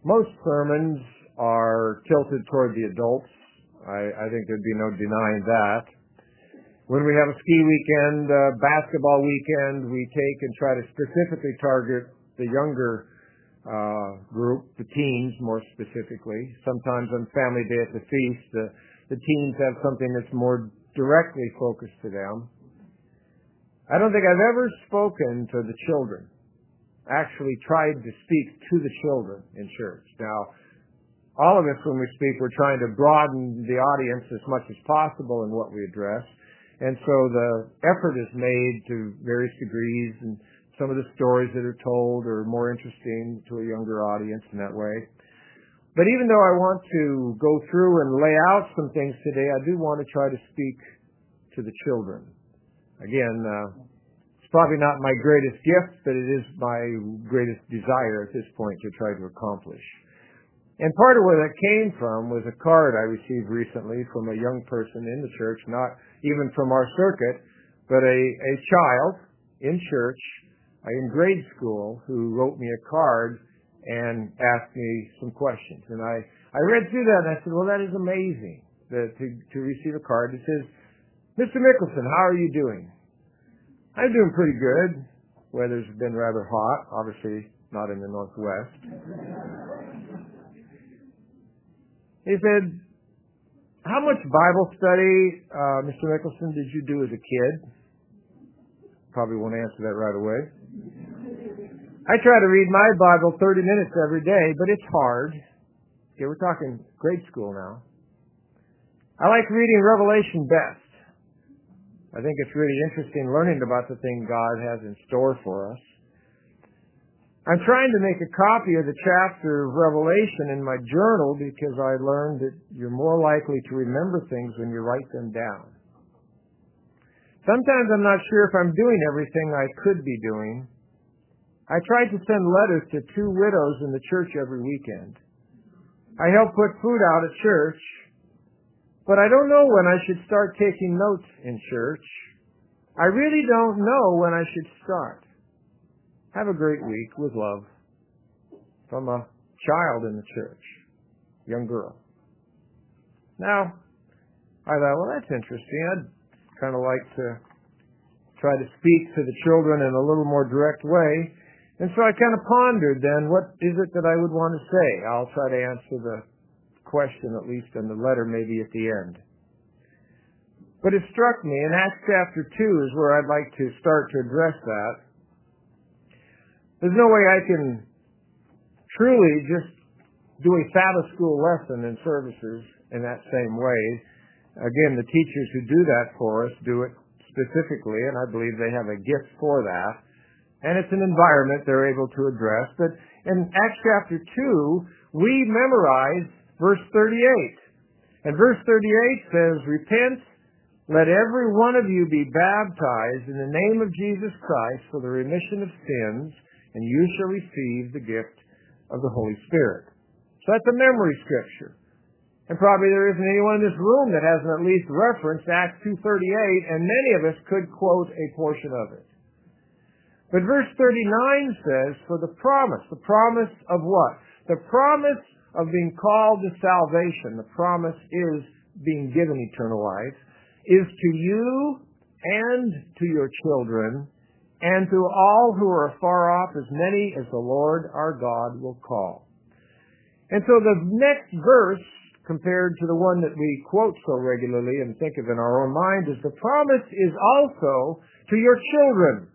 Most sermons are tilted toward the adults. I think there'd be no denying that. When we have a ski weekend, basketball weekend, we take and try to specifically target the younger group, the teens more specifically. Sometimes on family day at the feast, the teens have something that's more directly focused to them. I don't think I've ever spoken to the children, actually tried to speak to the children in church. Now, all of us, when we speak, we're trying to broaden the audience as much as possible in what we address. And so the effort is made to various degrees, and some of the stories that are told are more interesting to a younger audience in that way. But even though I want to go through and lay out some things today, I do want to try to speak to the children. Again, it's probably not my greatest gift, but it is my greatest desire at this point to try to accomplish. And part of where that came from was a card I received recently from a young person in the church, not even from our circuit, but a child in church, in grade school, who wrote me a card and asked me some questions. And I read through that and I said, well, that is amazing to receive a card that says, Mr. Mickelson, how are you doing? I'm doing pretty good. Weather's been rather hot, obviously not in the Northwest. He said, how much Bible study, Mr. Mickelson, did you do as a kid? Probably won't answer that right away. I try to read my Bible 30 minutes every day, but it's hard. Okay, we're talking grade school now. I like reading Revelation best. I think it's really interesting learning about the thing God has in store for us. I'm trying to make a copy of the chapter of Revelation in my journal because I learned that you're more likely to remember things when you write them down. Sometimes I'm not sure if I'm doing everything I could be doing. I tried to send letters to 2 widows in the church every weekend. I help put food out at church, but I don't know when I should start taking notes in church. I really don't know when I should start. Have a great week with love. From a child in the church, young girl. Now, I thought, well, that's interesting. I'd kind of like to try to speak to the children in a little more direct way. And so I kind of pondered then, what is it that I would want to say? I'll try to answer the question, at least in the letter, maybe at the end. But it struck me, in Acts chapter 2 is where I'd like to start to address that. There's no way I can truly just do a Sabbath school lesson in services in that same way. Again, the teachers who do that for us do it specifically, and I believe they have a gift for that. And it's an environment they're able to address. But in Acts chapter 2, we memorize verse 38. And verse 38 says, repent, let every one of you be baptized in the name of Jesus Christ for the remission of sins, and you shall receive the gift of the Holy Spirit. So that's a memory scripture. And probably there isn't anyone in this room that hasn't at least referenced Acts 2:38, and many of us could quote a portion of it. But verse 39 says, for the promise of what? The promise of being called to salvation, the promise is being given eternal life, is to you and to your children, and to all who are far off, as many as the Lord our God will call. And so the next verse, compared to the one that we quote so regularly and think of in our own mind, is the promise is also to your children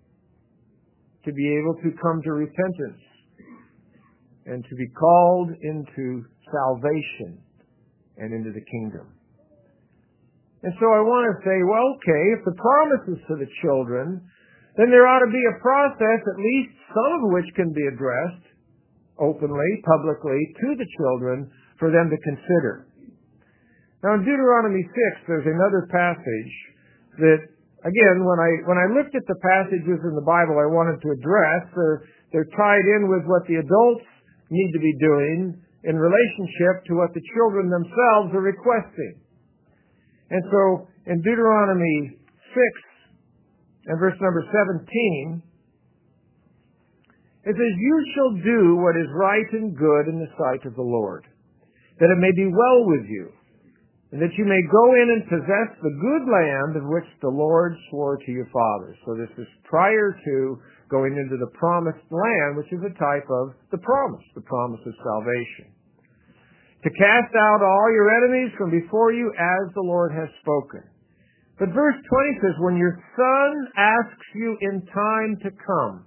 to be able to come to repentance and to be called into salvation and into the kingdom. And so I want to say, well, okay, if the promise is to the children, then there ought to be a process, at least some of which can be addressed openly, publicly, to the children for them to consider. Now in Deuteronomy 6, there's another passage that, again, when I looked at the passages in the Bible I wanted to address, they're tied in with what the adults need to be doing in relationship to what the children themselves are requesting. And so in Deuteronomy 6, and verse number 17, It says, "You shall do what is right and good in the sight of the Lord, that it may be well with you, and that you may go in and possess the good land of which the Lord swore to your fathers." So this is prior to going into the promised land, which is a type of the promise of salvation. "To cast out all your enemies from before you as the Lord has spoken." But verse 20 says, "When your son asks you in time to come,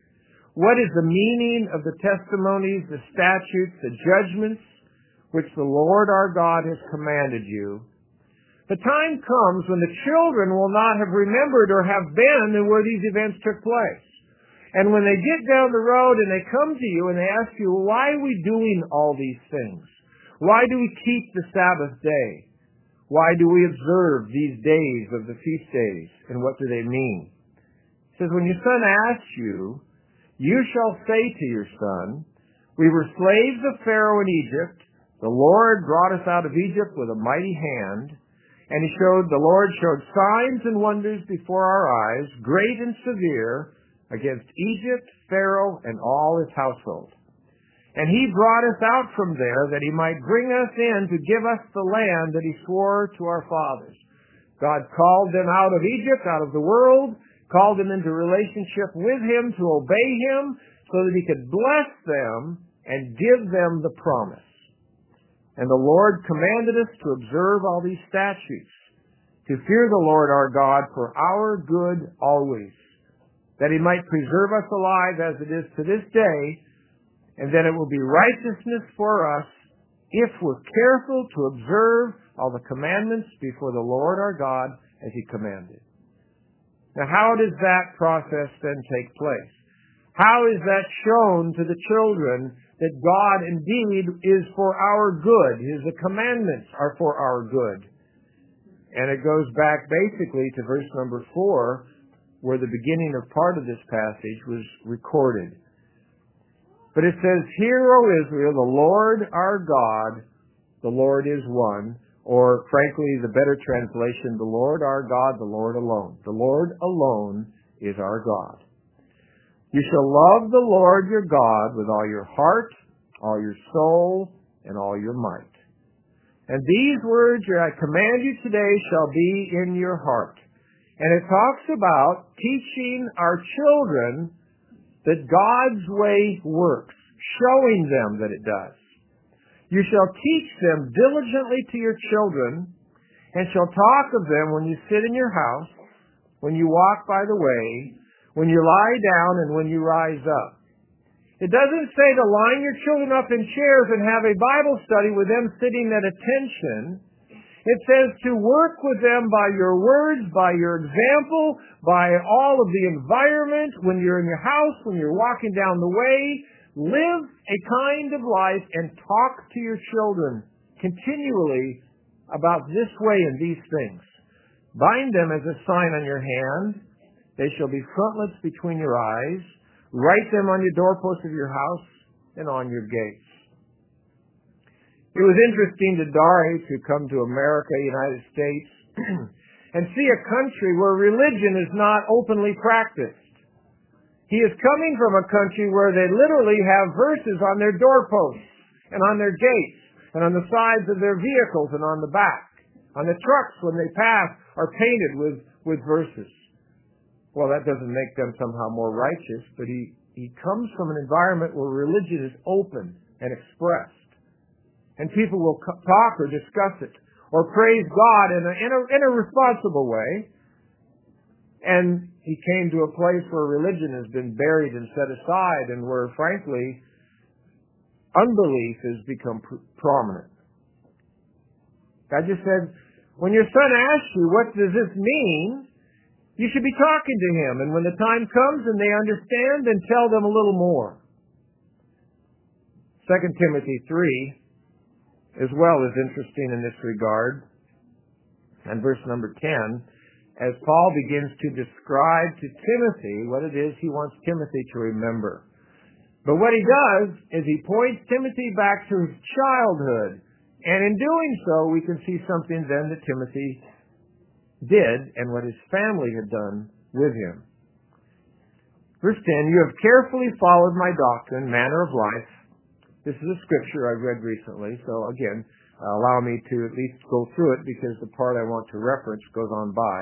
what is the meaning of the testimonies, the statutes, the judgments, which the Lord our God has commanded you, the time comes when the children will not have remembered or have been where these events took place. And when they get down the road and they come to you and they ask you, why are we doing all these things? Why do we keep the Sabbath day? Why do we observe these days of the feast days? And what do they mean?" It says, "When your son asks you, you shall say to your son, we were slaves of Pharaoh in Egypt. The Lord brought us out of Egypt with a mighty hand, and the Lord showed signs and wonders before our eyes, great and severe, against Egypt, Pharaoh, and all his household. And he brought us out from there that he might bring us in to give us the land that he swore to our fathers." God called them out of Egypt, out of the world, called them into relationship with him to obey him so that he could bless them and give them the promise. "And the Lord commanded us to observe all these statutes, to fear the Lord our God for our good always, that he might preserve us alive as it is to this day, and that it will be righteousness for us if we're careful to observe all the commandments before the Lord our God as he commanded." Now, how does that process then take place? How is that shown to the children that God indeed is for our good? His commandments are for our good. And it goes back basically to verse number 4, where the beginning of part of this passage was recorded. But it says, "Hear, O Israel, the Lord our God, the Lord is one." Or, frankly, the better translation, "The Lord our God, the Lord alone." The Lord alone is our God. "You shall love the Lord your God with all your heart, all your soul, and all your might. And these words that I command you today shall be in your heart." And it talks about teaching our children that God's way works, showing them that it does. "You shall teach them diligently to your children, and shall talk of them when you sit in your house, when you walk by the way, when you lie down, and when you rise up." It doesn't say to line your children up in chairs and have a Bible study with them sitting at attention. It says to work with them by your words, by your example, by all of the environment, when you're in your house, when you're walking down the way. Live a kind of life and talk to your children continually about this way and these things. "Bind them as a sign on your hand. They shall be frontlets between your eyes. Write them on your doorposts of your house and on your gates." It was interesting to Dari to come to America, United States, and see a country where religion is not openly practiced. He is coming from a country where they literally have verses on their doorposts and on their gates and on the sides of their vehicles and on the back. On the trucks when they pass are painted with verses. Well, that doesn't make them somehow more righteous, but he comes from an environment where religion is open and expressed. And people will talk or discuss it or praise God in a responsible way. And he came to a place where religion has been buried and set aside, and where, frankly, unbelief has become prominent. God just said, when your son asks you, what does this mean? You should be talking to him, and when the time comes and they understand, then tell them a little more. 2 Timothy 3 as well is interesting in this regard. And verse number 10, as Paul begins to describe to Timothy what it is he wants Timothy to remember. But what he does is he points Timothy back to his childhood. And in doing so, we can see something then that Timothy did and what his family had done with him. Verse 10, you have carefully followed my doctrine, manner of life. This is a scripture I've read recently, so again, allow me to at least go through it because the part I want to reference goes on by.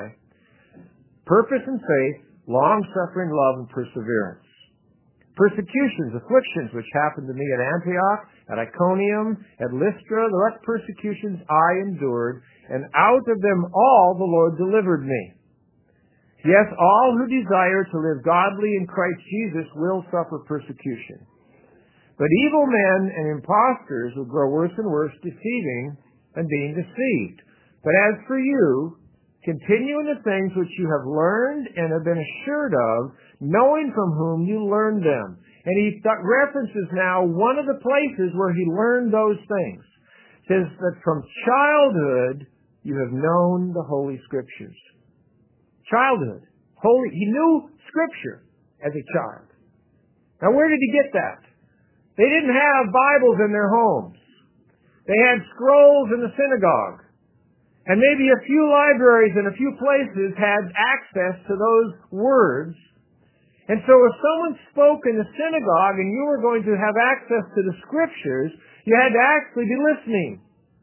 Purpose and faith, long-suffering love and perseverance. Persecutions, afflictions, which happened to me at Antioch, at Iconium, at Lystra, the persecutions I endured, and out of them all the Lord delivered me. Yes, all who desire to live godly in Christ Jesus will suffer persecution. But evil men and impostors will grow worse and worse, deceiving and being deceived. But as for you, continue in the things which you have learned and have been assured of, knowing from whom you learned them. And he references now one of the places where he learned those things. It says that from childhood you have known the Holy Scriptures. Childhood. He knew Scripture as a child. Now where did he get that? They didn't have Bibles in their homes. They had scrolls in the synagogue. And maybe a few libraries and a few places had access to those words. And so if someone spoke in the synagogue and you were going to have access to the Scriptures, you had to actually be listening.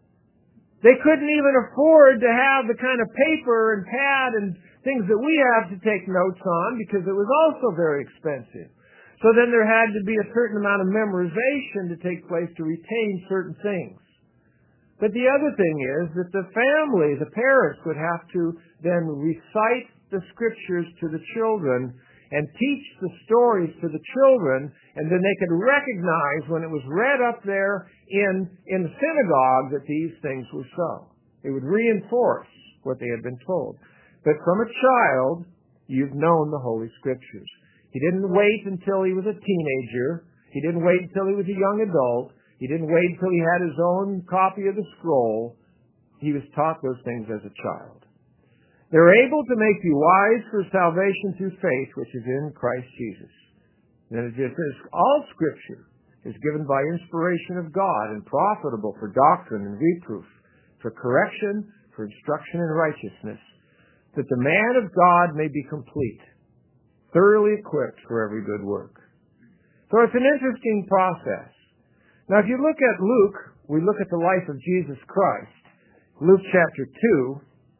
They couldn't even afford to have the kind of paper and pad and things that we have to take notes on because it was also very expensive. So then there had to be a certain amount of memorization to take place to retain certain things. But the other thing is that the family, the parents, would have to then recite the Scriptures to the children and teach the stories to the children, and then they could recognize when it was read up there in the synagogue that these things were so. It would reinforce what they had been told. But from a child, you've known the Holy Scriptures. He didn't wait until he was a teenager. He didn't wait until he was a young adult. He didn't wait until he had his own copy of the scroll. He was taught those things as a child. They're able to make you wise for salvation through faith, which is in Christ Jesus. And it says, all Scripture is given by inspiration of God and profitable for doctrine and reproof, for correction, for instruction in righteousness, that the man of God may be complete, thoroughly equipped for every good work. So it's an interesting process. Now if you look at Luke, we look at the life of Jesus Christ. Luke chapter 2,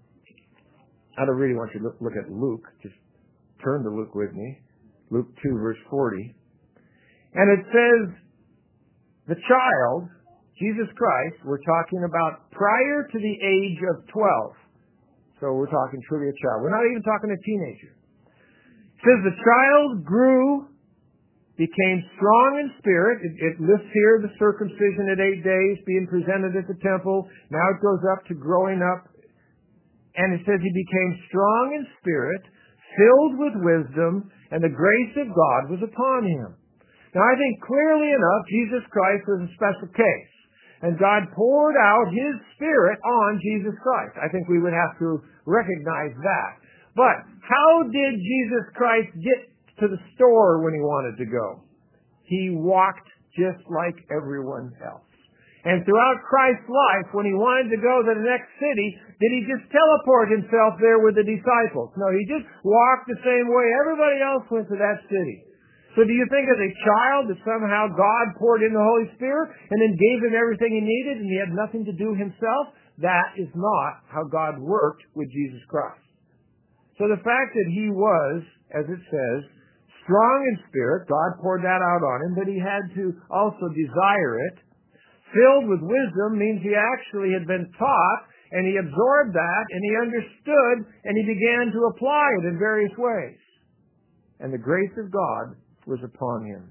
I don't really want you to look at Luke, just turn to Luke with me. Luke 2 verse 40. And it says, the child, Jesus Christ, we're talking about prior to the age of 12. So we're talking truly a child. We're not even talking a teenager. It says the child grew, became strong in spirit. It lists here the circumcision at 8 days, being presented at the temple. Now it goes up to growing up. And it says he became strong in spirit, filled with wisdom, and the grace of God was upon him. Now I think clearly enough, Jesus Christ was a special case. And God poured out His Spirit on Jesus Christ. I think we would have to recognize that. But how did Jesus Christ get to the store when He wanted to go? He walked just like everyone else. And throughout Christ's life, when He wanted to go to the next city, did He just teleport Himself there with the disciples? No, He just walked the same way everybody else went to that city. So do you think as a child that somehow God poured in the Holy Spirit and then gave him everything he needed and he had nothing to do himself? That is not how God worked with Jesus Christ. So the fact that he was, as it says, strong in spirit, God poured that out on him, but he had to also desire it. Filled with wisdom means he actually had been taught and he absorbed that and he understood and he began to apply it in various ways. And the grace of God was upon him.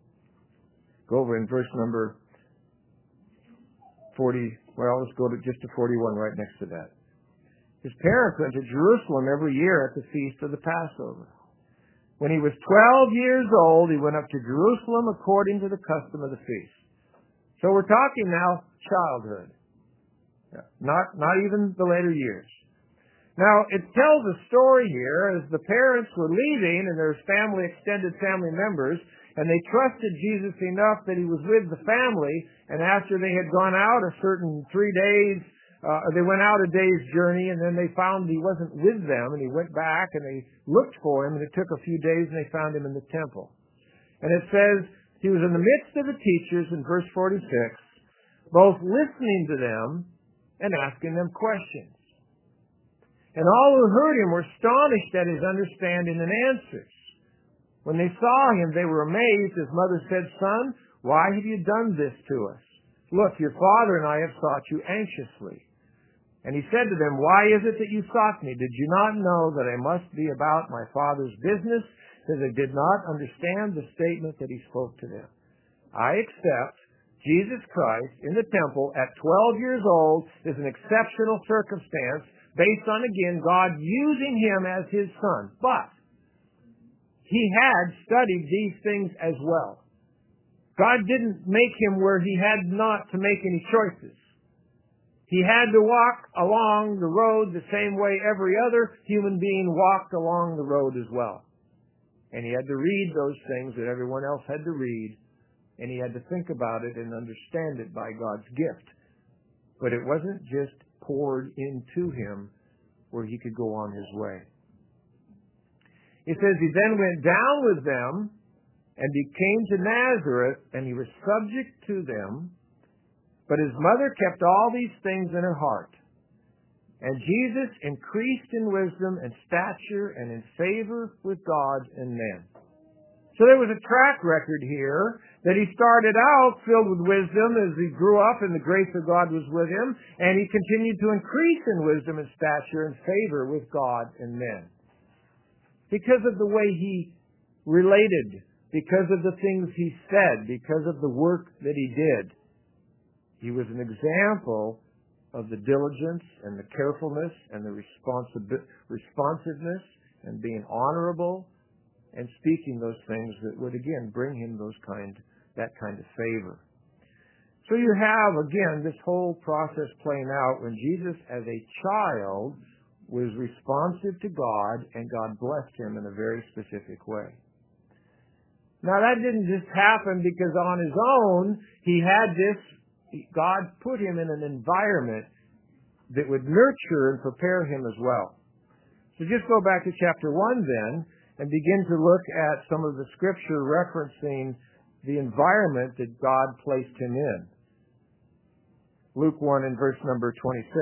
Go over in verse number 40. Well, let's go to just to 41 right next to that. His parents went to Jerusalem every year at the feast of the Passover. When he was 12 years old, he went up to Jerusalem according to the custom of the feast. So we're talking now childhood. Not even the later years. Now, it tells a story here as the parents were leaving and there's extended family members, and they trusted Jesus enough that he was with the family, and after they had gone out a certain 3 days they went out a day's journey, and then they found he wasn't with them, and he went back, and they looked for him, and it took a few days, and they found him in the temple. And it says he was in the midst of the teachers in verse 46, both listening to them and asking them questions. And all who heard him were astonished at his understanding and answers. When they saw him, they were amazed. His mother said, "Son, why have you done this to us? Look, your father and I have sought you anxiously." And he said to them, "Why is it that you sought me? Did you not know that I must be about my Father's business?" So they did not understand the statement that he spoke to them. I accept Jesus Christ in the temple at 12 years old is an exceptional circumstance based on, again, God using him as his son. But he had studied these things as well. God didn't make him where he had not to make any choices. He had to walk along the road the same way every other human being walked along the road as well. And he had to read those things that everyone else had to read, and he had to think about it and understand it by God's gift. But it wasn't just poured into him where he could go on his way. It says he then went down with them and he came to Nazareth, and he was subject to them. But his mother kept all these things in her heart. And Jesus increased in wisdom and stature and in favor with God and men. So there was a track record here that he started out filled with wisdom as he grew up and the grace of God was with him, and he continued to increase in wisdom and stature and favor with God and men. Because of the way he related, because of the things he said, because of the work that he did. He was an example of the diligence and the carefulness and the responsiveness and being honorable and speaking those things that would, again, bring him that kind of favor. So you have, again, this whole process playing out when Jesus, as a child, was responsive to God, and God blessed him in a very specific way. Now, that didn't just happen because on his own, God put him in an environment that would nurture and prepare him as well. So just go back to chapter 1 then, and begin to look at some of the scripture referencing the environment that God placed him in. Luke 1 and verse number 26.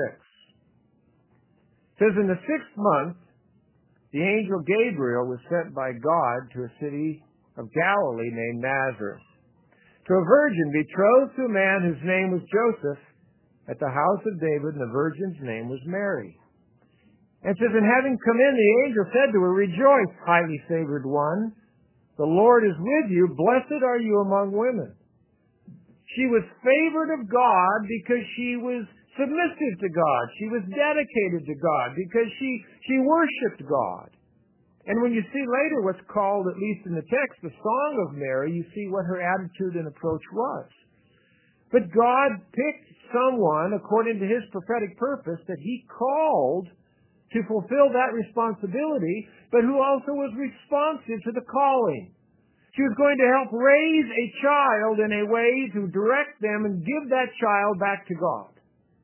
It says, in the 6th month, the angel Gabriel was sent by God to a city of Galilee named Nazareth, to a virgin betrothed to a man whose name was Joseph, at the house of David, and the virgin's name was Mary. And it says, and having come in, the angel said to her, "Rejoice, highly favored one, the Lord is with you, blessed are you among women." She was favored of God because she was submissive to God. She was dedicated to God because she worshiped God. And when you see later what's called, at least in the text, the Song of Mary, you see what her attitude and approach was. But God picked someone, according to his prophetic purpose, that he called to fulfill that responsibility, but who also was responsive to the calling. She was going to help raise a child in a way to direct them and give that child back to God.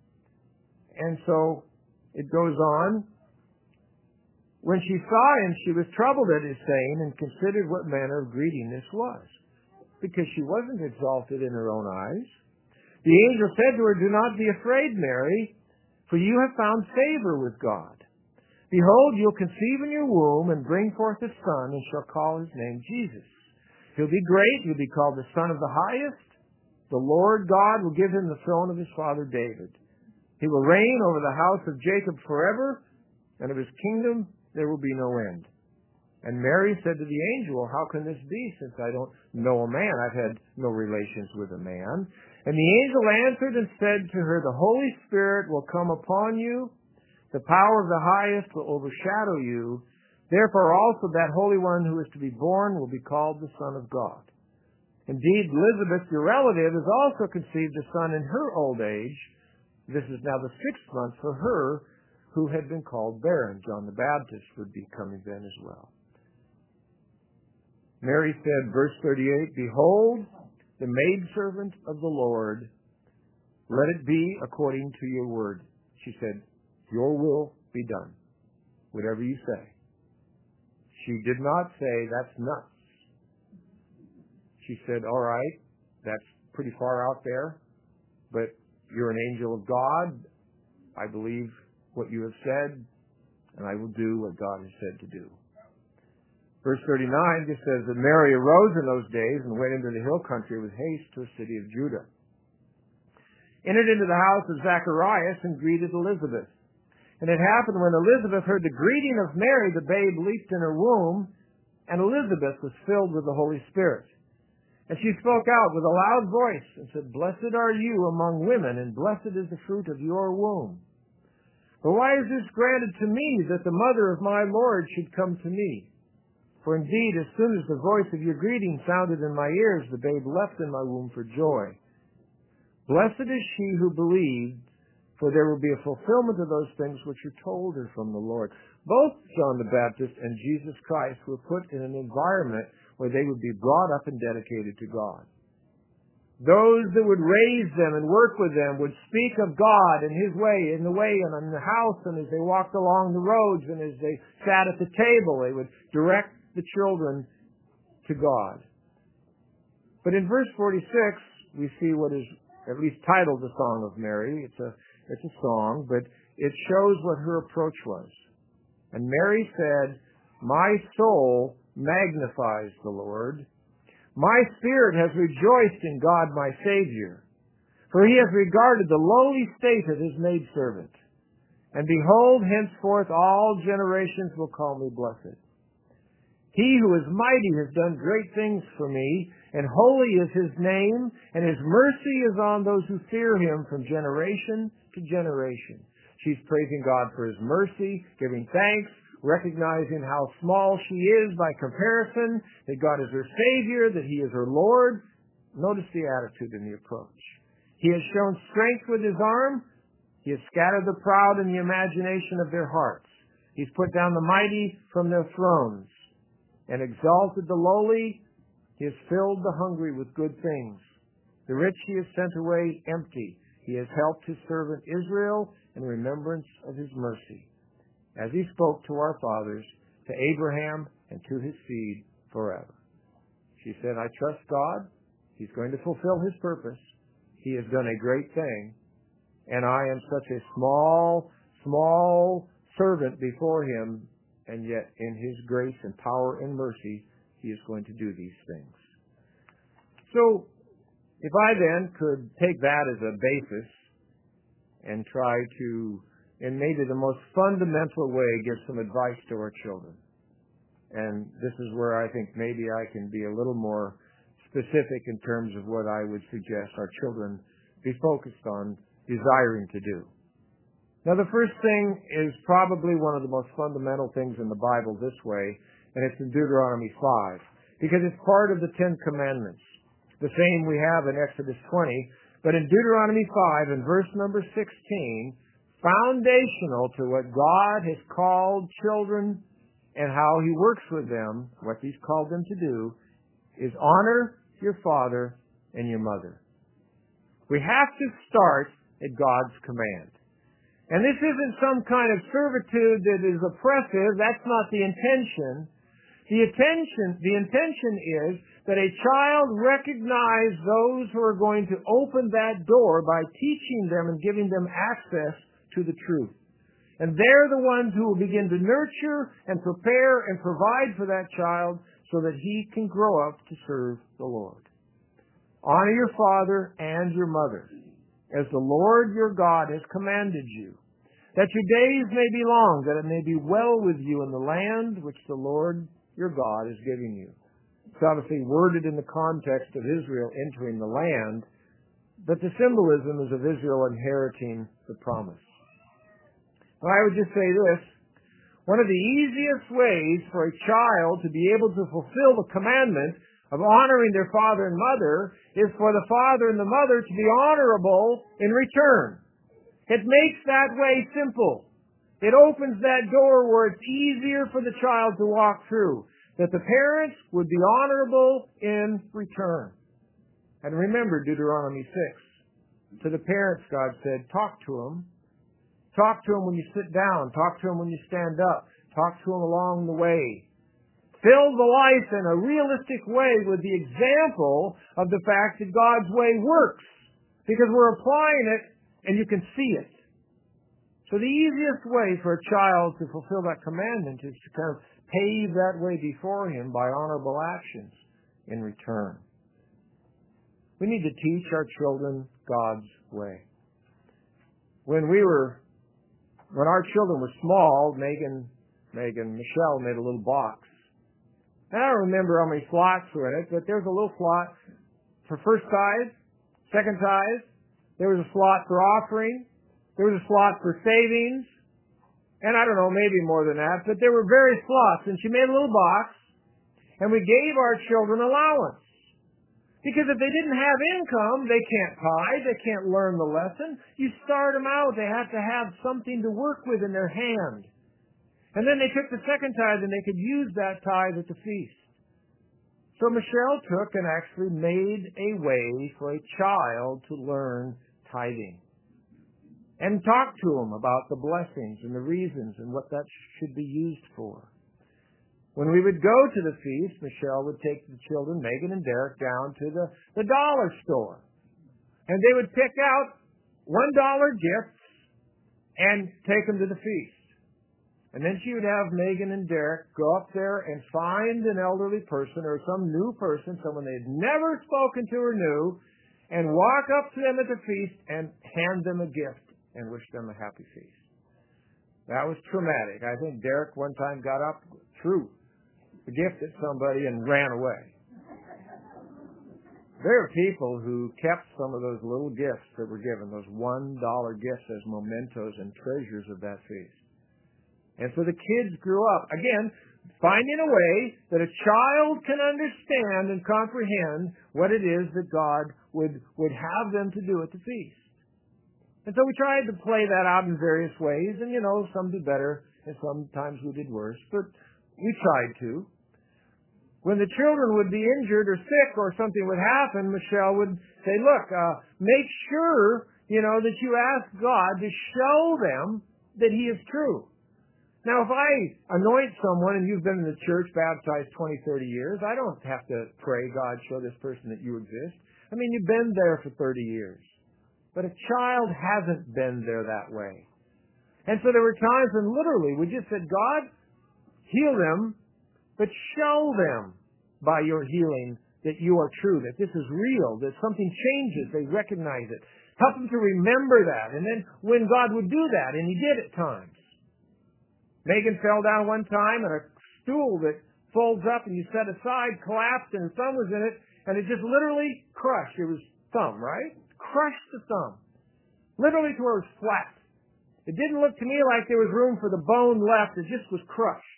And so it goes on. When she saw him, she was troubled at his saying and considered what manner of greeting this was, because she wasn't exalted in her own eyes. The angel said to her, "Do not be afraid, Mary, for you have found favor with God. Behold, you'll conceive in your womb and bring forth a son, and shall call his name Jesus. He'll be great. He'll be called the Son of the Highest. The Lord God will give him the throne of his father David. He will reign over the house of Jacob forever, and of his kingdom there will be no end." And Mary said to the angel, "Well, how can this be, since I don't know a man? I've had no relations with a man." And the angel answered and said to her, "The Holy Spirit will come upon you. The power of the Highest will overshadow you. Therefore also that Holy One who is to be born will be called the Son of God. Indeed, Elizabeth, your relative, has also conceived a son in her old age. This is now the 6th month for her who had been called barren." John the Baptist would be coming then as well. Mary said, verse 38, "Behold, the maidservant of the Lord, let it be according to your word." She said, "Your will be done, whatever you say." She did not say, "That's nuts." She said, "All right, that's pretty far out there, but you're an angel of God. I believe what you have said, and I will do what God has said to do." Verse 39 just says that Mary arose in those days and went into the hill country with haste to a city of Judah. Entered into the house of Zacharias and greeted Elizabeth. And it happened when Elizabeth heard the greeting of Mary, the babe leaped in her womb, and Elizabeth was filled with the Holy Spirit. And she spoke out with a loud voice and said, "Blessed are you among women, and blessed is the fruit of your womb. But why is this granted to me, that the mother of my Lord should come to me? For indeed, as soon as the voice of your greeting sounded in my ears, the babe leapt in my womb for joy. Blessed is she who believed, for there will be a fulfillment of those things which are told her from the Lord." Both John the Baptist and Jesus Christ were put in an environment where they would be brought up and dedicated to God. Those that would raise them and work with them would speak of God and His way, in the way and in the house, and as they walked along the roads and as they sat at the table, they would direct the children to God. But in verse 46, we see what is at least titled the Song of Mary. It's a song, but it shows what her approach was. And Mary said, "My soul magnifies the Lord. My spirit has rejoiced in God my Savior, for He has regarded the lowly state of His maidservant. And behold, henceforth all generations will call me blessed. He who is mighty has done great things for me, and holy is His name, and His mercy is on those who fear Him from generation to generation." She's praising God for His mercy, giving thanks, recognizing how small she is by comparison, that God is her Savior, that He is her Lord. Notice the attitude and the approach. He has shown strength with His arm. He has scattered the proud in the imagination of their hearts. He's put down the mighty from their thrones and exalted the lowly. He has filled the hungry with good things. The rich He has sent away empty. He has helped His servant Israel in remembrance of His mercy, as He spoke to our fathers, to Abraham, and to his seed forever. She said, "I trust God. He's going to fulfill His purpose. He has done a great thing, and I am such a small servant before Him, and yet in His grace and power and mercy, He is going to do these things." So, if I then could take that as a basis and try to, in maybe the most fundamental way, give some advice to our children. And this is where I think maybe I can be a little more specific in terms of what I would suggest our children be focused on desiring to do. Now, the first thing is probably one of the most fundamental things in the Bible this way, and it's in Deuteronomy 5, because it's part of the Ten Commandments. The same we have in Exodus 20, but in Deuteronomy 5, in verse number 16, foundational to what God has called children and how He works with them, what He's called them to do, is honor your father and your mother. We have to start at God's command. And this isn't some kind of servitude that is oppressive. That's not the intention. The intention is that a child recognize those who are going to open that door by teaching them and giving them access to the truth. And they're the ones who will begin to nurture and prepare and provide for that child so that he can grow up to serve the Lord. Honor your father and your mother, as the Lord your God has commanded you, that your days may be long, that it may be well with you in the land which the Lord your God is giving you. It's obviously worded in the context of Israel entering the land, but the symbolism is of Israel inheriting the promise. Well, I would just say this. One of the easiest ways for a child to be able to fulfill the commandment of honoring their father and mother is for the father and the mother to be honorable in return. It makes that way simple. It opens that door where it's easier for the child to walk through, that the parents would be honorable in return. And remember Deuteronomy 6. To the parents, God said, talk to them Talk to them when you sit down. Talk to them when you stand up. Talk to them along the way. Fill the life in a realistic way with the example of the fact that God's way works. Because we're applying it and you can see it. So the easiest way for a child to fulfill that commandment is to kind of pave that way before him by honorable actions in return. We need to teach our children God's way. When our children were small, Michelle made a little box. And I don't remember how many slots were in it, but there's a little slot for first tithe, second tithe. There was a slot for offering. There was a slot for savings. And I don't know, maybe more than that, but there were various slots. And she made a little box, and we gave our children allowance. Because if they didn't have income, they can't tithe, they can't learn the lesson. You start them out, they have to have something to work with in their hand. And then they took the second tithe and they could use that tithe at the feast. So Michelle took and actually made a way for a child to learn tithing. And talked to them about the blessings and the reasons and what that should be used for. When we would go to the feast, Michelle would take the children, Megan and Derek, down to the dollar store. And they would pick out $1 gifts and take them to the feast. And then she would have Megan and Derek go up there and find an elderly person or some new person, someone they had never spoken to or knew, and walk up to them at the feast and hand them a gift and wish them a happy feast. That was traumatic. I think Derek one time got up, threw the gift at somebody and ran away. There are people who kept some of those little gifts that were given, those $1 gifts as mementos and treasures of that feast. And so the kids grew up, again, finding a way that a child can understand and comprehend what it is that God would have them to do at the feast. And so we tried to play that out in various ways, and some did better, and sometimes we did worse, but we tried to. When the children would be injured or sick or something would happen, Michelle would say, look, make sure, that you ask God to show them that He is true. Now, if I anoint someone and you've been in the church baptized 20, 30 years, I don't have to pray, God, show this person that you exist. I mean, you've been there for 30 years. But a child hasn't been there that way. And so there were times when literally we just said, God, heal them, but show them by your healing that you are true, that this is real, that something changes, they recognize it. Help them to remember that. And then when God would do that, and He did at times. Megan fell down one time, and a stool that folds up and you set aside collapsed, and her thumb was in it, and it just literally crushed. It was thumb, right? Crushed the thumb. Literally to where it was flat. It didn't look to me like there was room for the bone left. It just was crushed.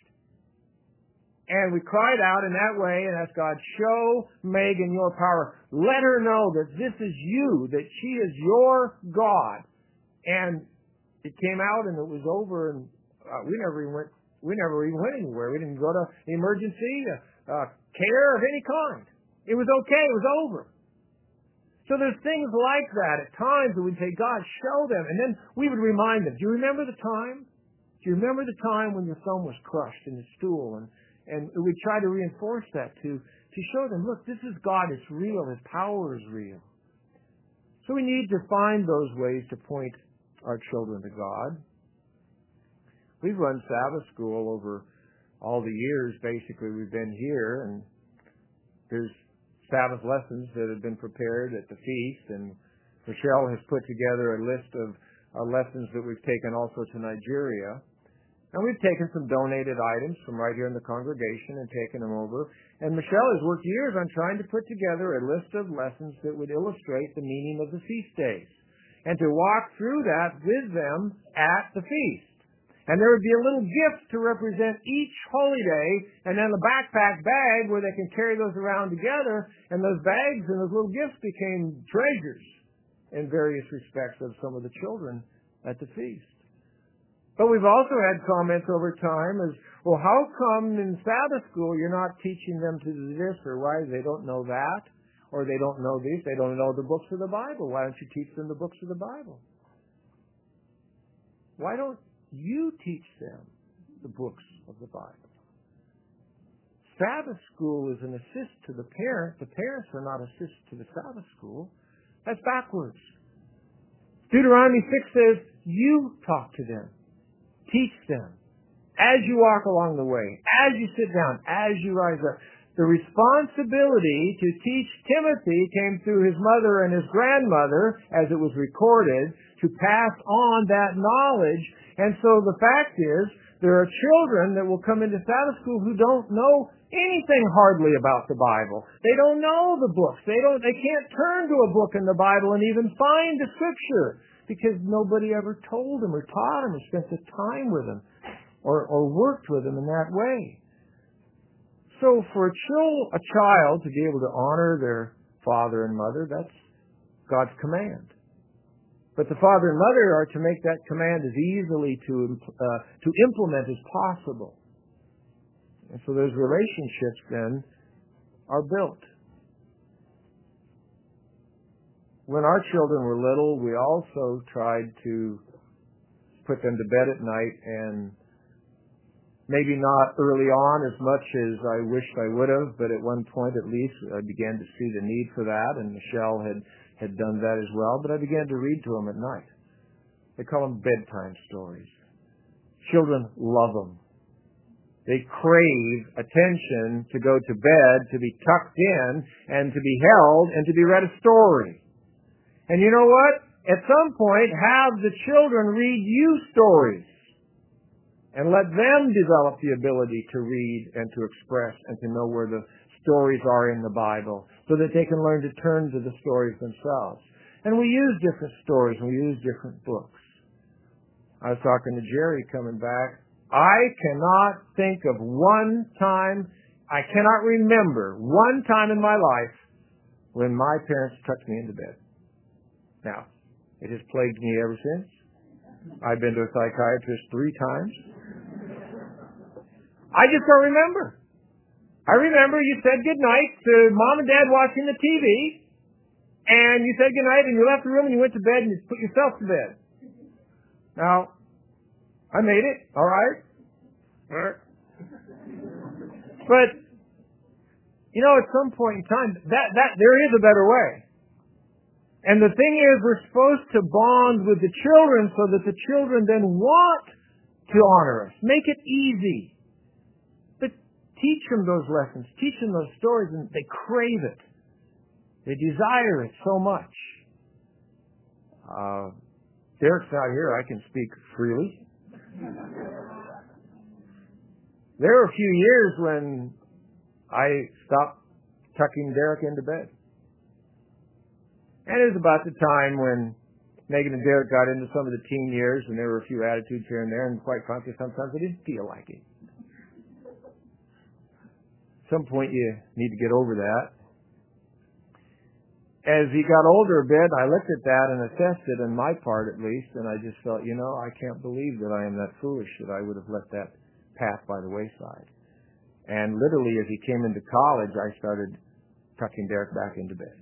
And we cried out in that way and asked God, show Megan your power. Let her know that this is you, that she is your God. And it came out and it was over, and we never even went anywhere. We didn't go to emergency care of any kind. It was okay. It was over. So there's things like that at times that we'd say, God, show them. And then we would remind them, do you remember the time? Do you remember the time when your thumb was crushed in the stool? And we'd try to reinforce that to show them, look, this is God. It's real. His power is real. So we need to find those ways to point our children to God. We've run Sabbath school over all the years, basically, we've been here, and there's Sabbath lessons that have been prepared at the feast, and Michelle has put together a list of lessons that we've taken also to Nigeria. And we've taken some donated items from right here in the congregation and taken them over. And Michelle has worked years on trying to put together a list of lessons that would illustrate the meaning of the feast days, and to walk through that with them at the feast. And there would be a little gift to represent each holy day, and then a backpack bag where they can carry those around together, and those bags and those little gifts became treasures in various respects of some of the children at the feast. But we've also had comments over time as, well, how come in Sabbath school you're not teaching them to do this, or why they don't know that, or they don't know this, they don't know the books of the Bible. Why don't you teach them the books of the Bible? Why don't you teach them the books of the Bible? Sabbath school is an assist to the parent. The parents are not assist to the Sabbath school. That's backwards. Deuteronomy 6 says, you talk to them. Teach them. As you walk along the way, as you sit down, as you rise up. The responsibility to teach Timothy came through his mother and his grandmother, as it was recorded, to pass on that knowledge. And so the fact is, there are children that will come into Sabbath school who don't know anything hardly about the Bible. They don't know the books. They can't turn to a book in the Bible and even find the scripture because nobody ever told them or taught them or spent the time with them or worked with them in that way. So for a child to be able to honor their father and mother, that's God's command. But the father and mother are to make that command as easily to implement as possible. And so those relationships then are built. When our children were little, we also tried to put them to bed at night, and maybe not early on as much as I wished I would have, but at one point at least I began to see the need for that, and Michelle had done that as well, but I began to read to them at night. They call them bedtime stories. Children love them. They crave attention to go to bed, to be tucked in, and to be held, and to be read a story. And you know what? At some point, have the children read you stories. And let them develop the ability to read and to express and to know where the stories are in the Bible so that they can learn to turn to the stories themselves. And we use different stories and we use different books. I was talking to Jerry coming back. I cannot think of one time, I cannot remember one time in my life when my parents tucked me into bed. Now, it has plagued me ever since. I've been to a psychiatrist 3 times. I just don't remember. I remember you said goodnight to Mom and Dad watching the TV, and you said goodnight, and you left the room, and you went to bed, and you put yourself to bed. Now, I made it, all right? But, you know, at some point in time, there is a better way. And the thing is, we're supposed to bond with the children so that the children then want to honor us. Make it easy. But teach them those lessons. Teach them those stories, and they crave it. They desire it so much. Derek's not here. I can speak freely. There were a few years when I stopped tucking Derek into bed. And it was about the time when Megan and Derek got into some of the teen years, and there were a few attitudes here and there, and quite frankly, sometimes I didn't feel like it. At some point, you need to get over that. As he got older a bit, I looked at that and assessed it, on my part at least, and I just felt, I can't believe that I am that foolish that I would have let that pass by the wayside. And literally, as he came into college, I started tucking Derek back into bed.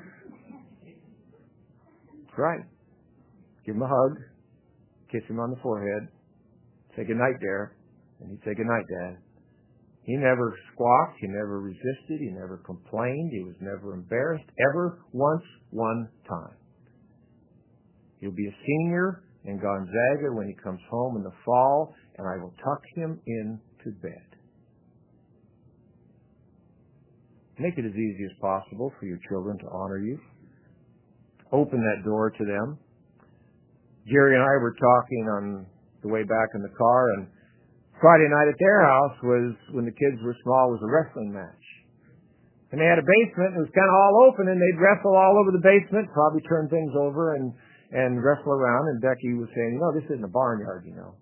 Right. Give him a hug, kiss him on the forehead, say goodnight, Derek, and he'd say goodnight, Dad. He never squawked, he never resisted, he never complained, he was never embarrassed, ever once one time. He'll be a senior in Gonzaga when he comes home in the fall, and I will tuck him into bed. Make it as easy as possible for your children to honor you. Open that door to them. Jerry and I were talking on the way back in the car, and Friday night at their house was, when the kids were small, was a wrestling match. And they had a basement, and it was kind of all open, and they'd wrestle all over the basement, probably turn things over and wrestle around, and Becky was saying, this isn't a barnyard,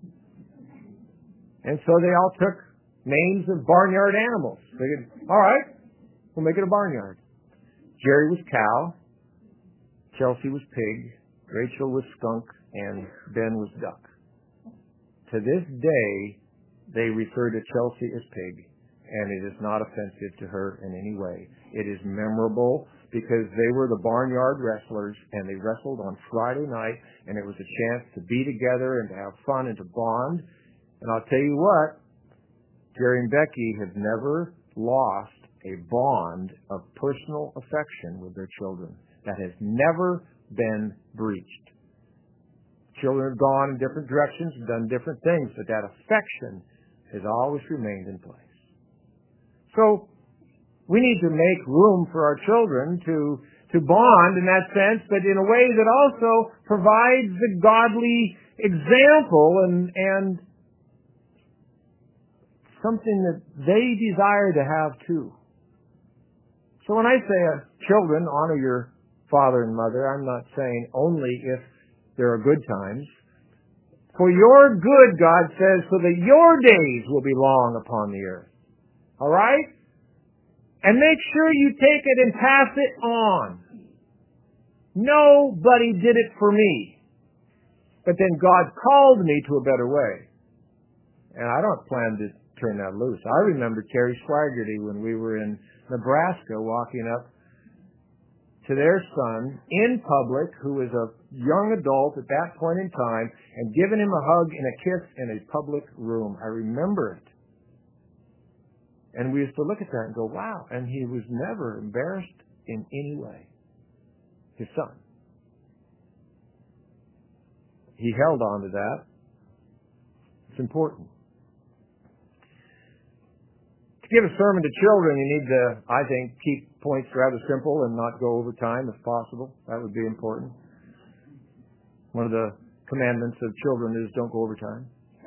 And so they all took names of barnyard animals. They said, all right, we'll make it a barnyard. Jerry was cow, Chelsea was pig, Rachel was skunk, and Ben was duck. To this day, they refer to Chelsea as pig, and it is not offensive to her in any way. It is memorable because they were the barnyard wrestlers, and they wrestled on Friday night, and it was a chance to be together and to have fun and to bond. And I'll tell you what, Jerry and Becky have never lost a bond of personal affection with their children. That has never been breached. Children have gone in different directions and done different things, but that affection has always remained in place. So we need to make room for our children to bond in that sense, but in a way that also provides the godly example and something that they desire to have too. So when I say, children, honor your father and mother, I'm not saying only if there are good times. For your good, God says, so that your days will be long upon the earth. All right? And make sure you take it and pass it on. Nobody did it for me. But then God called me to a better way. And I don't plan to turn that loose. I remember Terry Swaggerty when we were in Nebraska walking up to their son in public, who was a young adult at that point in time, and giving him a hug and a kiss in a public room. I remember it. And we used to look at that and go, wow. And he was never embarrassed in any way. His son. He held on to that. It's important. To give a sermon to children, you need to, I think, keep points rather simple and not go over time if possible. That would be important. One of the commandments of children is don't go over time.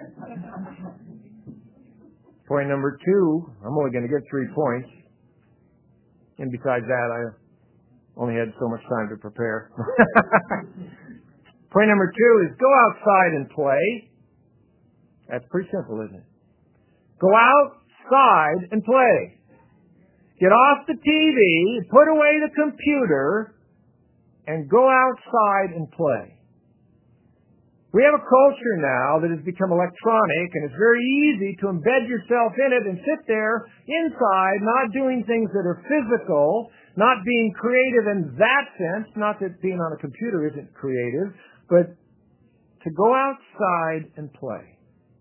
Point number 2, I'm only going to get 3 points. And besides that, I only had so much time to prepare. Point number 2 is go outside and play. That's pretty simple, isn't it? Go outside and play. Get off the TV, put away the computer, and go outside and play. We have a culture now that has become electronic, and it's very easy to embed yourself in it and sit there inside, not doing things that are physical, not being creative in that sense, not that being on a computer isn't creative, but to go outside and play.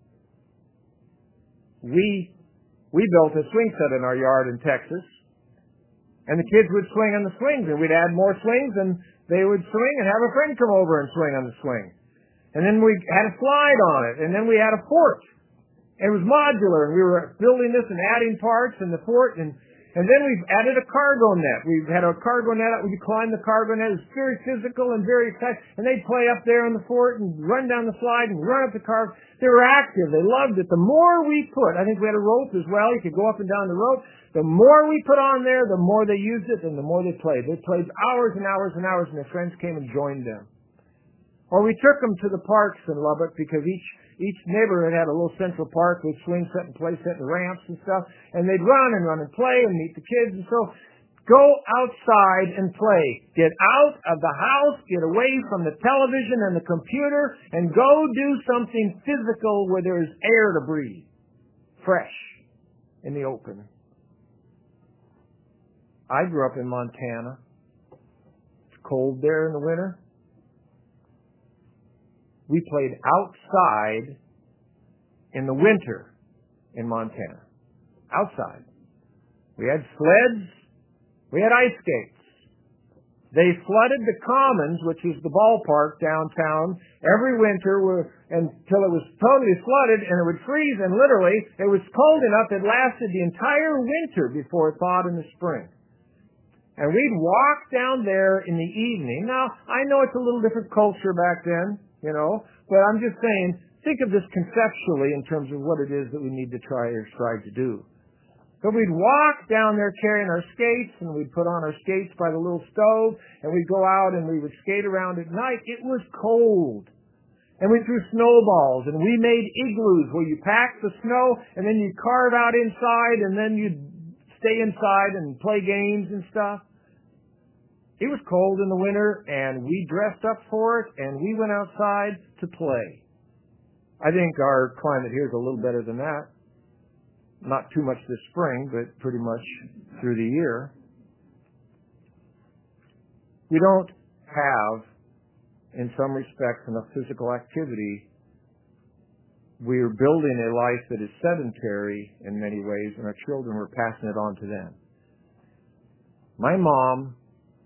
We built a swing set in our yard in Texas, and the kids would swing on the swings, and we'd add more swings, and they would swing and have a friend come over and swing on the swing. And then we had a slide on it, and then we had a fort. It was modular, and we were building this and adding parts in the fort, and then we've added a cargo net. We've had a cargo net, we climbed the cargo net. It was very physical and very exciting, and they'd play up there in the fort and run down the slide and run up the cargo. They were active. They loved it. The more we put, I think we had a rope as well. You could go up and down the rope. The more we put on there, the more they used it, and the more they played. They played hours and hours and hours, and their friends came and joined them. Or we took them to the parks in Lubbock because each neighborhood had a little central park with swing set and play set and ramps and stuff. And they'd run and play and meet the kids. And so go outside and play. Get out of the house. Get away from the television and the computer. And go do something physical where there's air to breathe. Fresh. In the open. I grew up in Montana. It's cold there in the winter. We played outside in the winter in Montana. Outside. We had sleds. We had ice skates. They flooded the Commons, which is the ballpark downtown, every winter until it was totally flooded, and it would freeze, and literally, it was cold enough it lasted the entire winter before it thawed in the spring. And we'd walk down there in the evening. Now, I know it's a little different culture back then. But I'm just saying, think of this conceptually in terms of what it is that we need to try or strive to do. So we'd walk down there carrying our skates, and we'd put on our skates by the little stove, and we'd go out and we would skate around at night. It was cold. And we threw snowballs, and we made igloos where you pack the snow, and then you'd carve out inside, and then you'd stay inside and play games and stuff. It was cold in the winter, and we dressed up for it, and we went outside to play. I think our climate here is a little better than that. Not too much this spring, but pretty much through the year. We don't have, in some respects, enough physical activity. We're building a life that is sedentary in many ways, and our children, we're passing it on to them. My mom,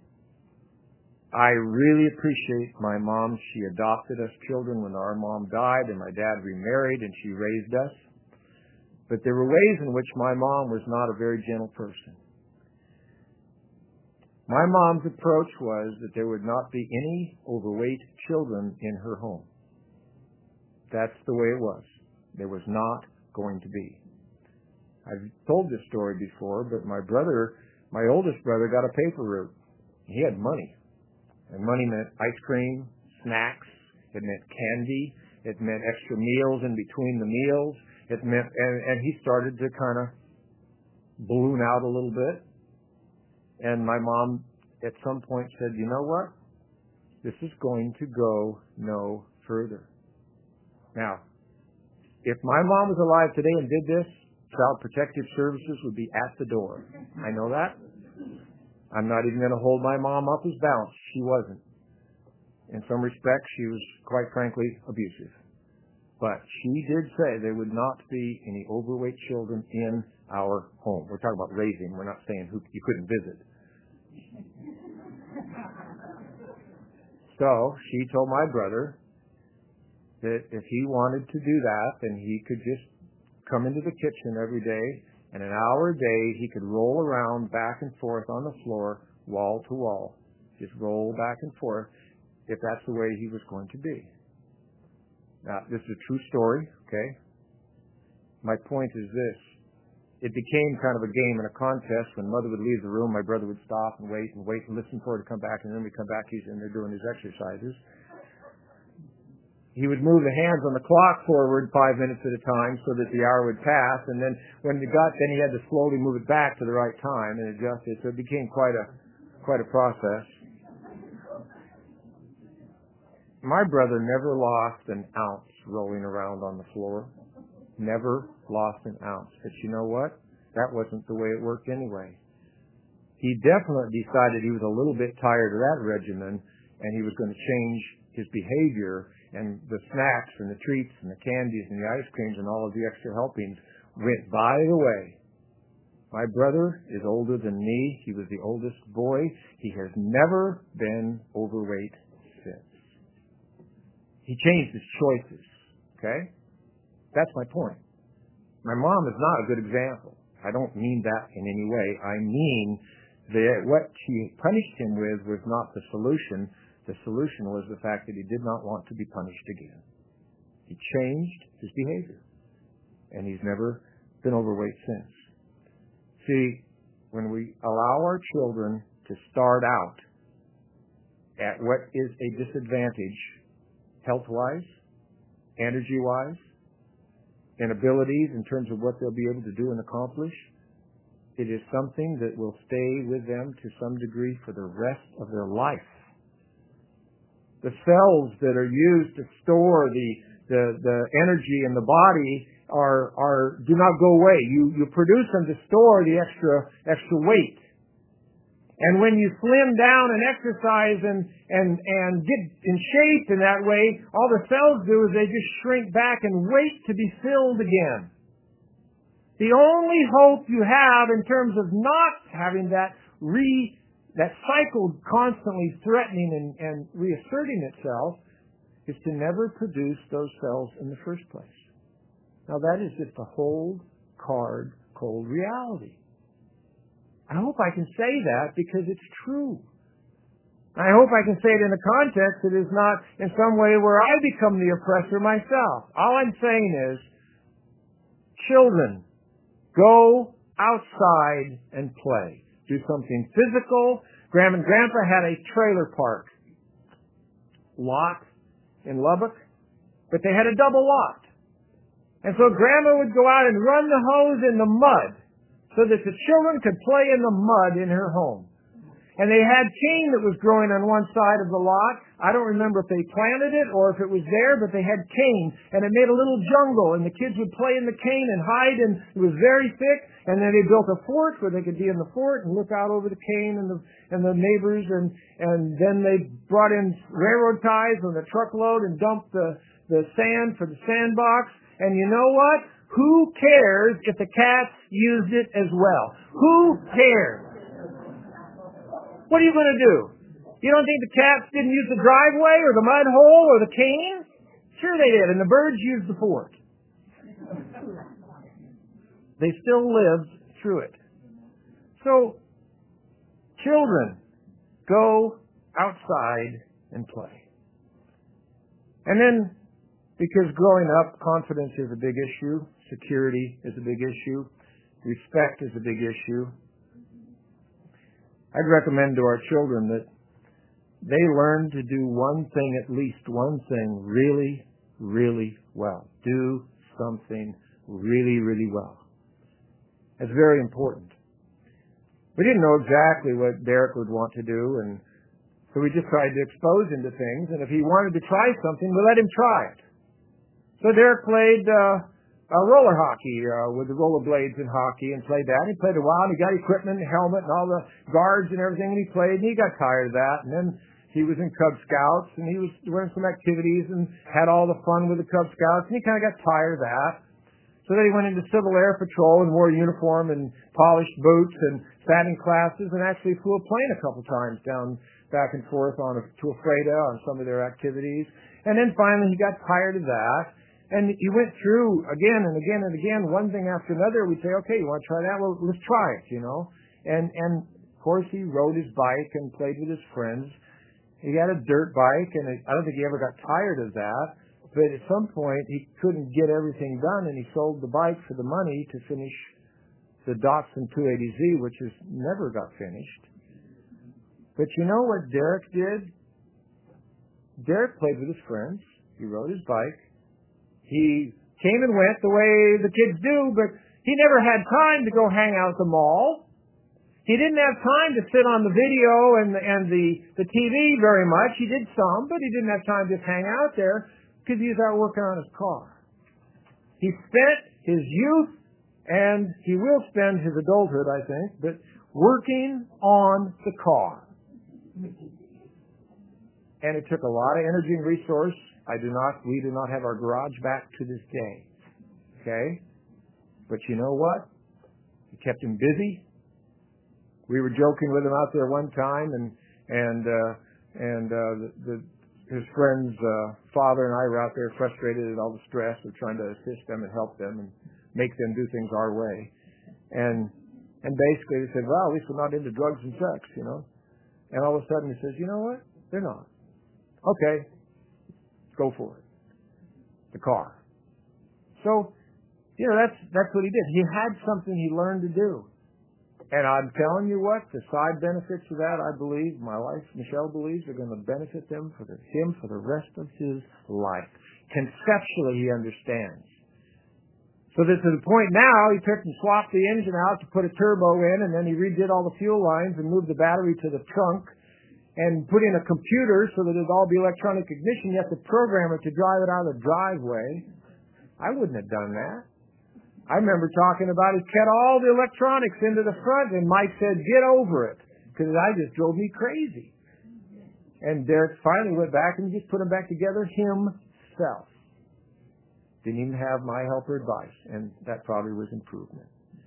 I really appreciate my mom. She adopted us children when our mom died, and my dad remarried, and she raised us. But there were ways in which my mom was not a very gentle person. My mom's approach was that there would not be any overweight children in her home. That's the way it was. There was not going to be. I've told this story before, but my oldest brother, got a paper route. He had money. And money meant ice cream, snacks. It meant candy. It meant extra meals in between the meals. It meant, and he started to kind of balloon out a little bit. And my mom at some point said, you know what? This is going to go no further. Now, if my mom was alive today and did this, Child Protective Services would be at the door. I know that. I'm not even going to hold my mom up as balance. She wasn't. In some respects, she was, quite frankly, abusive. But she did say there would not be any overweight children in our home. We're talking about raising. We're not saying who you couldn't visit. So she told my brother that if he wanted to do that, then he could just come into the kitchen every day, and an hour a day he could roll around back and forth on the floor, wall to wall. Just roll back and forth if that's the way he was going to be. Now, this is a true story, okay? My point is this. It became kind of a game and a contest. When Mother would leave the room, my brother would stop and wait and listen for her to come back, and then we'd come back, he's in there doing his exercises. He would move the hands on the clock forward 5 minutes at a time so that the hour would pass, and then when it got, then he had to slowly move it back to the right time and adjust it. So it became quite a process. My brother never lost an ounce rolling around on the floor. Never lost an ounce. But you know what? That wasn't the way it worked anyway. He definitely decided he was a little bit tired of that regimen, and he was going to change his behavior, and the snacks and the treats and the candies and the ice creams and all of the extra helpings went by the way. My brother is older than me. He was the oldest boy. He has never been overweight since. He changed his choices, okay? That's my point. My mom is not a good example. I don't mean that in any way. I mean that what she punished him with was not the solution. The solution was the fact that he did not want to be punished again. He changed his behavior, and he's never been overweight since. See, when we allow our children to start out at what is a disadvantage, health-wise, energy-wise, and abilities in terms of what they'll be able to do and accomplish, it is something that will stay with them to some degree for the rest of their life. The cells that are used to store the energy in the body do not go away. You produce them to store the extra weight. And when you slim down and exercise and get in shape in that way, all the cells do is they just shrink back and wait to be filled again. The only hope you have in terms of not having that cycle constantly threatening and reasserting itself is to never produce those cells in the first place. Now that is just a cold reality. I hope I can say that because it's true. I hope I can say it in a context that is not in some way where I become the oppressor myself. All I'm saying is, children, go outside and play. Do something physical. Grandma and Grandpa had a trailer park lot in Lubbock, but they had a double lot. And so Grandma would go out and run the hose in the mud so that the children could play in the mud in her home. And they had cane that was growing on one side of the lot. I don't remember if they planted it or if it was there, but they had cane. And it made a little jungle, and the kids would play in the cane and hide, and it was very thick. And then they built a fort where they could be in the fort and look out over the cane and the neighbors. And then they brought in railroad ties on the truckload and dumped the sand for the sandbox. And you know what? Who cares if the cats used it as well? Who cares? What are you going to do? You don't think the cats didn't use the driveway or the mud hole or the cane? Sure they did, and the birds used the fort. They still lived through it. So, children, go outside and play. And then, because growing up, confidence is a big issue, security is a big issue, respect is a big issue, I'd recommend to our children that they learn to do one thing, at least one thing, really, really well. Do something really, really well. That's very important. We didn't know exactly what Derek would want to do, and so we just tried to expose him to things, and if he wanted to try something, we let him try it. So Derek played roller hockey with the rollerblades in hockey and played that. He played a while, and he got equipment and helmet and all the guards and everything, and he played, and he got tired of that. And then he was in Cub Scouts, and he was doing some activities and had all the fun with the Cub Scouts, and he kind of got tired of that. So then he went into Civil Air Patrol and wore a uniform and polished boots and sat in classes and actually flew a plane a couple times down back and forth to Ephrata on some of their activities. And then finally he got tired of that. And he went through again and again and again, one thing after another. We'd say, okay, you want to try that? Well, let's try it, you know. And of course, he rode his bike and played with his friends. He had a dirt bike, and I don't think he ever got tired of that. But at some point, he couldn't get everything done, and he sold the bike for the money to finish the Datsun 280Z, which has never got finished. But you know what Derek did? Derek played with his friends. He rode his bike. He came and went the way the kids do, but he never had time to go hang out at the mall. He didn't have time to sit on the video and the TV very much. He did some, but he didn't have time to just hang out there because he was out working on his car. He spent his youth, and he will spend his adulthood, I think, but working on the car. And it took a lot of energy and resource. We do not have our garage back to this day. Okay? But you know what? It kept him busy. We were joking with him out there one time, and his friend's father and I were out there frustrated at all the stress of trying to assist them and help them and make them do things our way. And basically they said, well, at least we're not into drugs and sex, you know. And all of a sudden he says, you know what? They're not. Okay. Go for it. The car. So, you know, that's what he did. He had something he learned to do. And I'm telling you what, the side benefits of that, I believe, my wife, Michelle, believes are going to benefit him for the rest of his life. Conceptually, he understands. So this is the point now, he took and swapped the engine out to put a turbo in, and then he redid all the fuel lines and moved the battery to the trunk, and put in a computer so that it'd all be electronic ignition. You have to program it to drive it out of the driveway. I wouldn't have done that. I remember talking about it kept all the electronics into the front, and Mike said, get over it, because I just drove me crazy. And Derek finally went back and just put them back together himself. Didn't even have my help or advice, and that probably was improvement.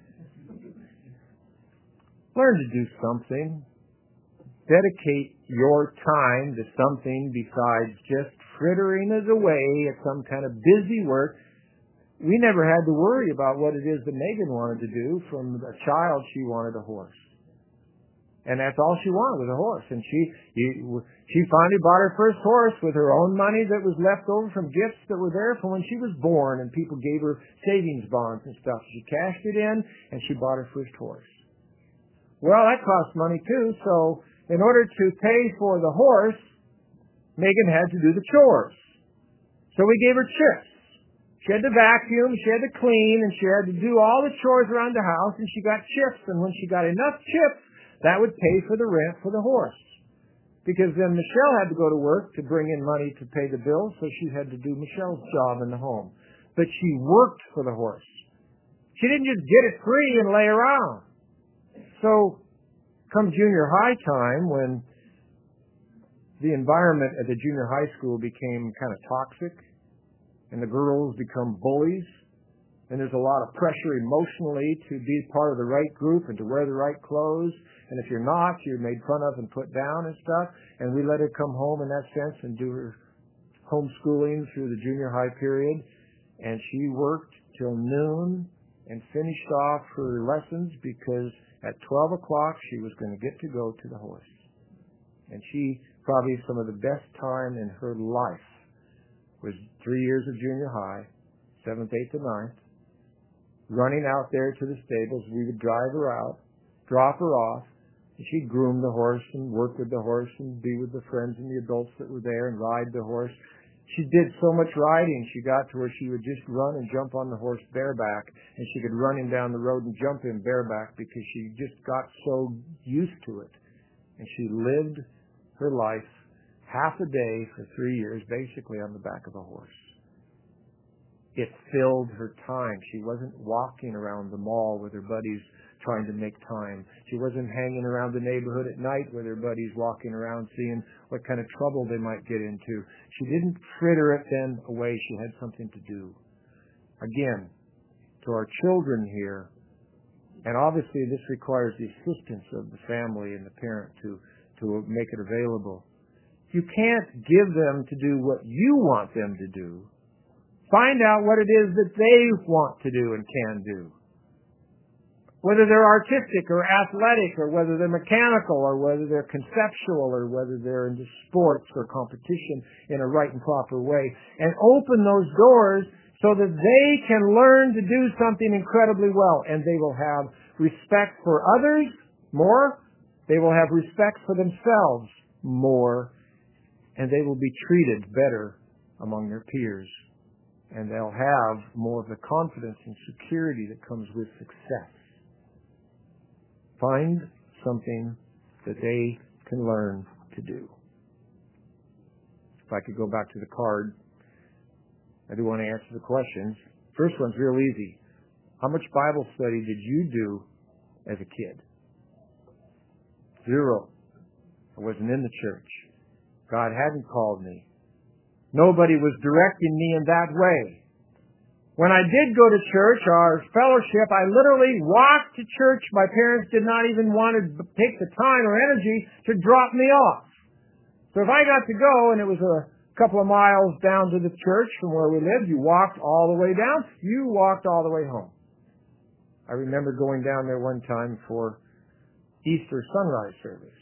Learn to do something. Dedicate your time to something besides just frittering it away at some kind of busy work. We never had to worry about what it is that Megan wanted to do. From a child, she wanted a horse. And that's all she wanted was a horse. And she finally bought her first horse with her own money that was left over from gifts that were there from when she was born, and people gave her savings bonds and stuff. She cashed it in, and she bought her first horse. Well, that cost money too, so in order to pay for the horse, Megan had to do the chores. So we gave her chips. She had to vacuum, she had to clean, and she had to do all the chores around the house, and she got chips. And when she got enough chips, That would pay for the rent for the horse. Because then Michelle had to go to work to bring in money to pay the bills, so she had to do Michelle's job in the home. But she worked for the horse. She didn't just get it free and lay around. So, come junior high time, when the environment at the junior high school became kind of toxic, and the girls become bullies, and there's a lot of pressure emotionally to be part of the right group and to wear the right clothes, and if you're not, you're made fun of and put down and stuff, and we let her come home in that sense and do her homeschooling through the junior high period, and she worked till noon and finished off her lessons because at 12 o'clock she was going to get to go to the horse. And she, probably some of the best time in her life was 3 years of junior high, 7th, 8th, and 9th, running out there to the stables. We would drive her out, drop her off, and she'd groom the horse and work with the horse and be with the friends and the adults that were there and ride the horse. She did so much riding, she got to where she would just run and jump on the horse bareback, and she could run him down the road and jump him bareback because she just got so used to it. And she lived her life half a day for 3 years, basically on the back of a horse. It filled her time. She wasn't walking around the mall with her buddies trying to make time. She wasn't hanging around the neighborhood at night with her buddies walking around seeing what kind of trouble they might get into. She didn't fritter it then away. She had something to do. Again, to our children here, and obviously this requires the assistance of the family and the parent to make it available. You can't give them to do what you want them to do. Find out what it is that they want to do and can do. Whether they're artistic or athletic, or whether they're mechanical, or whether they're conceptual, or whether they're into sports or competition in a right and proper way. And open those doors so that they can learn to do something incredibly well. And they will have respect for others more. They will have respect for themselves more. And they will be treated better among their peers. And they'll have more of the confidence and security that comes with success. Find something that they can learn to do. If I could go back to the card, I do want to answer the questions. First one's real easy. How much Bible study did you do as a kid? 0. I wasn't in the church. God hadn't called me. Nobody was directing me in that way. When I did go to church, our fellowship, I literally walked to church. My parents did not even want to take the time or energy to drop me off. So if I got to go, and it was a couple of miles down to the church from where we lived, you walked all the way down, you walked all the way home. I remember going down there one time for Easter sunrise service.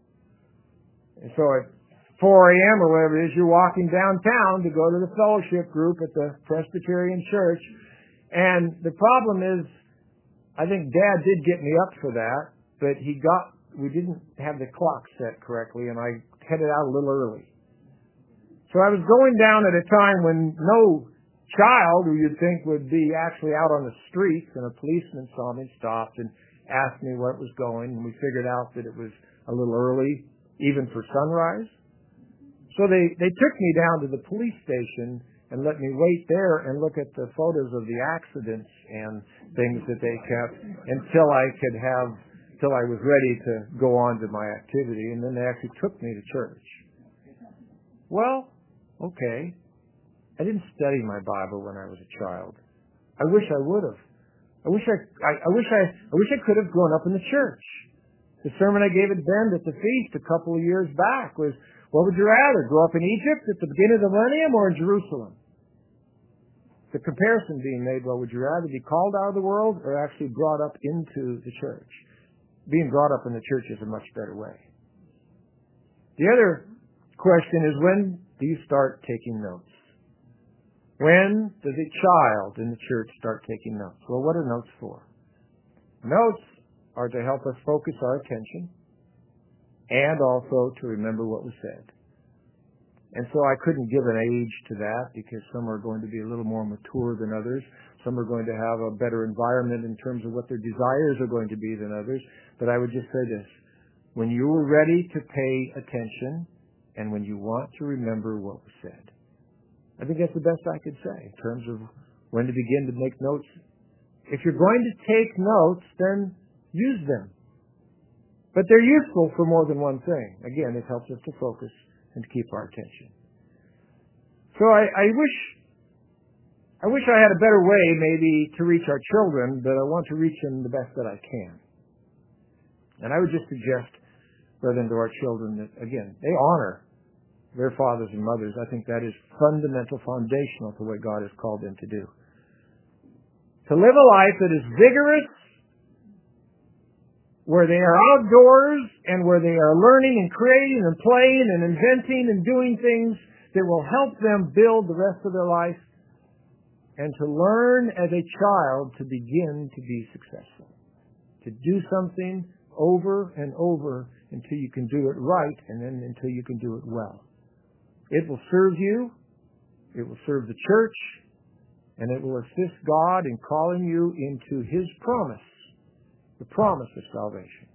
And so at 4 a.m. or whatever it is, you're walking downtown to go to the fellowship group at the Presbyterian Church. And the problem is, I think Dad did get me up for that, but we didn't have the clock set correctly, and I headed out a little early. So I was going down at a time when no child who you'd think would be actually out on the streets, and a policeman saw me, stopped, and asked me where it was going, and we figured out that it was a little early, even for sunrise. So they took me down to the police station and let me wait there and look at the photos of the accidents and things that they kept until I was ready to go on to my activity. And then they actually took me to church. Well, okay. I didn't study my Bible when I was a child. I wish I would have. I wish I could have grown up in the church. The sermon I gave at Bend at the feast a couple of years back was, what would you rather, grow up in Egypt at the beginning of the millennium or in Jerusalem? The comparison being made, well, would you rather be called out of the world or actually brought up into the church? Being brought up in the church is a much better way. The other question is, when do you start taking notes? When does a child in the church start taking notes? Well, what are notes for? Notes are to help us focus our attention and also to remember what was said. And so I couldn't give an age to that because some are going to be a little more mature than others. Some are going to have a better environment in terms of what their desires are going to be than others. But I would just say this, when you are ready to pay attention and when you want to remember what was said. I think that's the best I could say in terms of when to begin to make notes. If you're going to take notes, then use them. But they're useful for more than one thing. Again, it helps us to focus and to keep our attention. So I wish I had a better way maybe to reach our children, but I want to reach them the best that I can. And I would just suggest, brethren, to our children that, again, they honor their fathers and mothers. I think that is fundamental, foundational to what God has called them to do. To live a life that is vigorous, where they are outdoors and where they are learning and creating and playing and inventing and doing things that will help them build the rest of their life, and to learn as a child to begin to be successful. To do something over and over until you can do it right, and then until you can do it well. It will serve you, it will serve the church, and it will assist God in calling you into His promise, the promise of salvation.